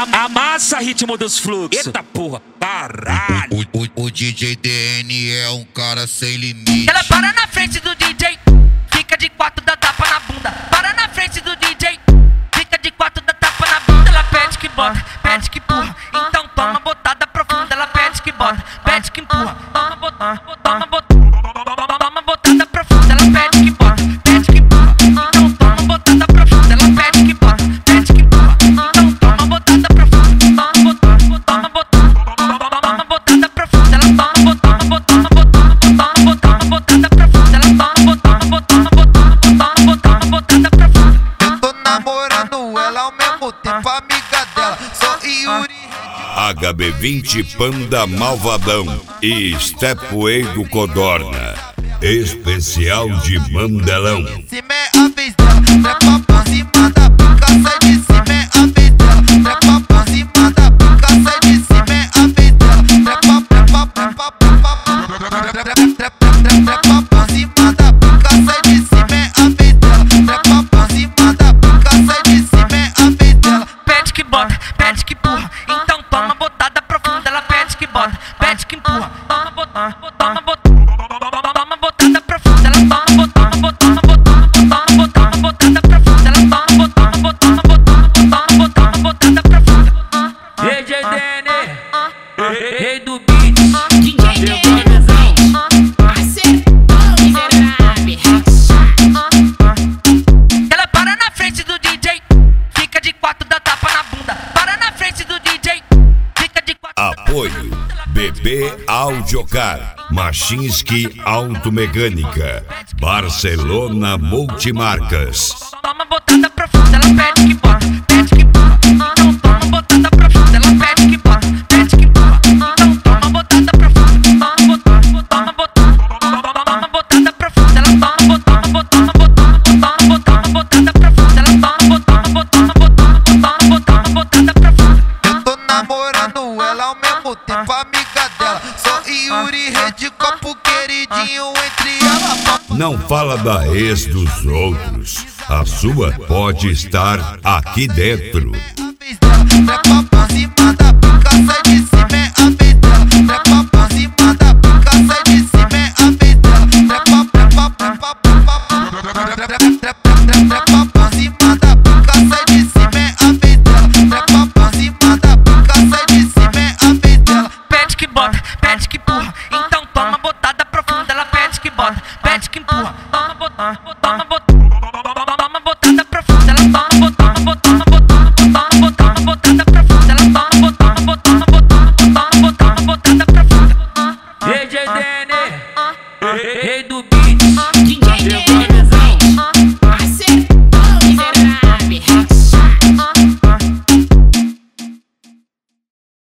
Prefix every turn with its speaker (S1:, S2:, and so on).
S1: Amassa ritmo dos fluxos. Eita porra, caralho.
S2: O DJ DN é um cara sem limite.
S3: Ela para na frente do DJ, fica de quatro, dá tapa na bunda. Para na frente do DJ, fica de quatro, dá tapa na bunda. Ela pede que bota, pede que empurra, então toma botada profunda. Ela pede que bota, pede que empurra, toma botada, toma botada profunda. Ela pede que bota, pede que empurra, então toma botada profunda. Ela pede que bota, pede que empurra, então toma botada profunda. Toma botada profunda. Ela toma botada profunda. Ela toma botada profunda.
S2: Eu tô namorando ela ao mesmo tempo, amiga dela. Sou Yuri.
S4: HB20 Panda Malvadão e Stepway do Codorna. Especial de Mandelão.
S2: Se é a vez dela, trepa por cima da pica, sai de cima. É a vez dela, trepa por cima da pica, sai de cima. É a vez dela, trepa por cima da pica, sai de cima. É a vez dela, trepa por cima da pica, sai de cima. É a vez dela.
S3: Pede que bota, pede que empurra, então toma botada profunda. Ela pede que bota, pede que empurra, toma botada profunda. Ela toma botada profunda. Ela toma botada profunda.
S1: DJ DN, rei do beat.
S5: DJ DN, acertou, miserável.
S3: Ela para na frente do DJ, fica de quatro, dá tapa na bunda. Para na frente do DJ, fica de quatro.
S4: Apoio BB Audiocar, Machinski Automecânica, Barcelona Multimarcas.
S3: Toma botada profunda. Ela pede que bota, pede que empurra, então toma botada profunda. Ela pede que bota, pede que empurra, então toma botada profunda. Toma botada profunda. Ela toma botada profunda. Ela toma botada profunda.
S2: Eu tô namorando ela ao mesmo tempo, amiga dela. Sou Yuri, rede copo queridinho entre ela.
S4: Não fala da ex dos outros. A sua pode estar aqui dentro.